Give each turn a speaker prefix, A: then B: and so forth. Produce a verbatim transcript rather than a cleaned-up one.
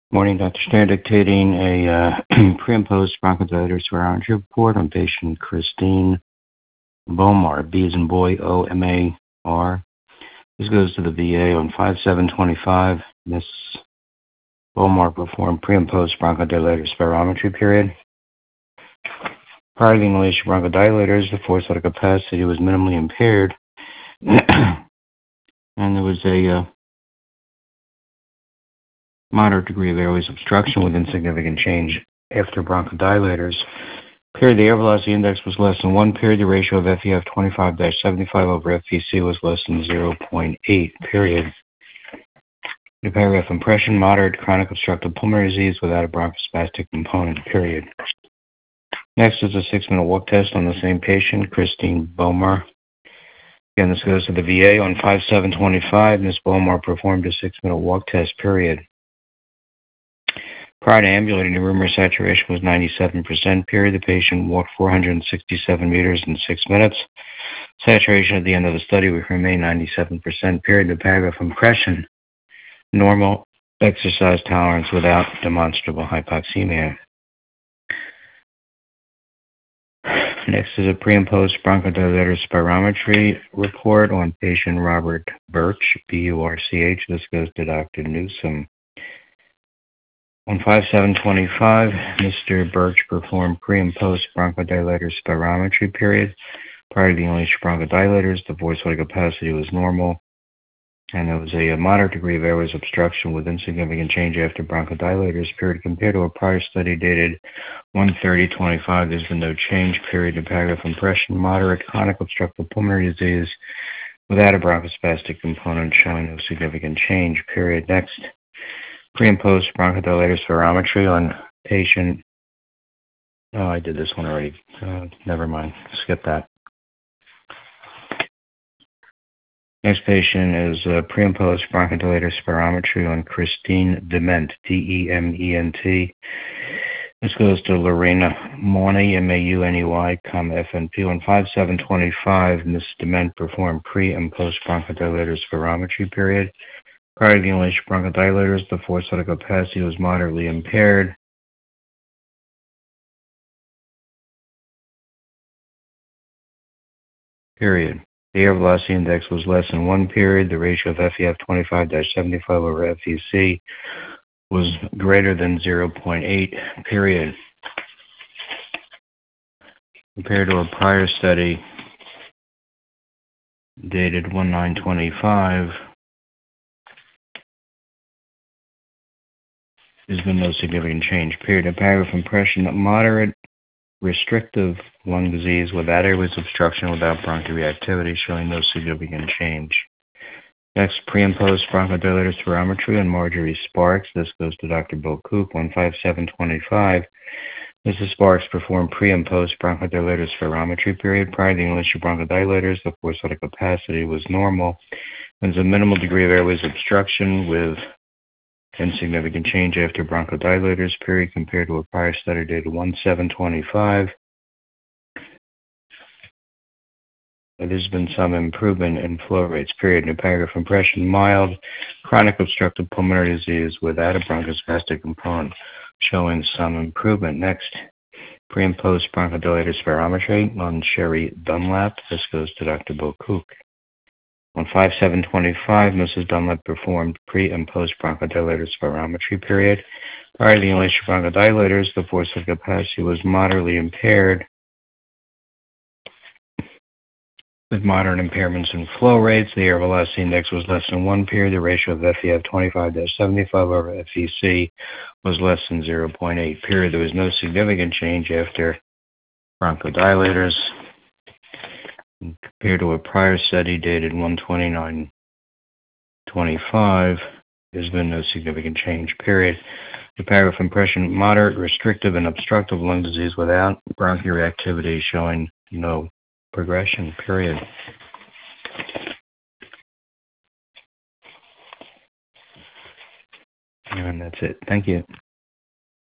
A: Morning, Doctor Stern, dictating a uh, pre and post bronchodilator spirometry report on patient Christine Bomar, B as in boy, O M A R. This goes to the V A on five seven twenty-five. Miss Bomar performed pre and post bronchodilator spirometry period. Prior to the inhalation bronchodilators, the forced vital capacity was minimally impaired, and there was a uh, moderate degree of airways obstruction with insignificant change after bronchodilators. Period, the air velocity index was less than one. Period, the ratio of F E F twenty-five seventy-five over F V C was less than zero point eight. Period. The paragraph impression, moderate chronic obstructive pulmonary disease without a bronchospastic component. Period. Next is a six-minute walk test on the same patient, Christine Bomar. Again, this goes to the V A on five seven twenty-five. Miz Bomar performed a six-minute walk test. Period. Prior to ambulating, the room air saturation was ninety-seven percent. Period. The patient walked four hundred sixty-seven meters in six minutes. Saturation at the end of the study would remain ninety-seven percent. Period. The paragraph impression, normal exercise tolerance without demonstrable hypoxemia. Next is a pre and post bronchodilator spirometry report on patient Robert Birch, B U R C H. This goes to Doctor Newsom. On five seven twenty-five, Mister Birch performed pre and post bronchodilator spirometry period. Prior to the inhalation bronchodilators, the voice vital capacity was normal, and there was a, a moderate degree of airways obstruction with insignificant change after bronchodilators. Period. Compared to a prior study dated one thirty twenty-five, there's been no change. Period. The paragraph impression, moderate chronic obstructive pulmonary disease without a bronchospastic component showing no significant change. Period. Next. Pre and post bronchodilator spirometry on patient. Oh, I did this one already. Uh, never mind. Skip that. Next patient is uh, pre and post bronchodilator spirometry on Christine Dement, D E M E N T. This goes to Lorena Mauney, M A U N E Y, comma F N P. On five seven twenty-five, Miz Dement performed pre and post bronchodilator spirometry period. Prior to the inhalation bronchodilators, the forced vital capacity was moderately impaired. Period. The air velocity index was less than one. Period. The ratio of F E F twenty-five seventy-five over F V C was greater than zero point eight. Period. Compared to a prior study dated one nine twenty-five, there's been no significant change. Period. A paragraph impression, moderate restrictive lung disease without airways obstruction, without bronchoreactivity, showing no significant change. Next, pre and post bronchodilator spirometry on Marjorie Sparks. This goes to Doctor Bill Koop on five seven twenty-five. Missus Sparks performed pre and post bronchodilator spirometry period. Prior to the inhalation bronchodilators, the forced vital capacity was normal. There's a minimal degree of airways obstruction with insignificant change after bronchodilators period compared to a prior study dated one seven twenty-five. There's been some improvement in flow rates period. In a paragraph impression, mild chronic obstructive pulmonary disease without a bronchospastic component showing some improvement. Next, pre and post bronchodilator spirometry on Sherry Dunlap. This goes to Doctor Bill Cook. On five seven twenty-five, Missus Dunlap performed pre and post bronchodilator spirometry period. Prior to the inhalation bronchodilators, the forced vital capacity was moderately impaired with moderate impairments in flow rates. The air velocity index was less than one. Period. The ratio of F E F twenty-five seventy-five over F V C was less than zero point eight. Period. There was no significant change after bronchodilators. Compared to a prior study dated one twenty-nine twenty-five, there's been no significant change. Period. The paragraph impression, moderate, restrictive, and obstructive lung disease without bronchoreactivity showing no progression. Period. And that's it. Thank you.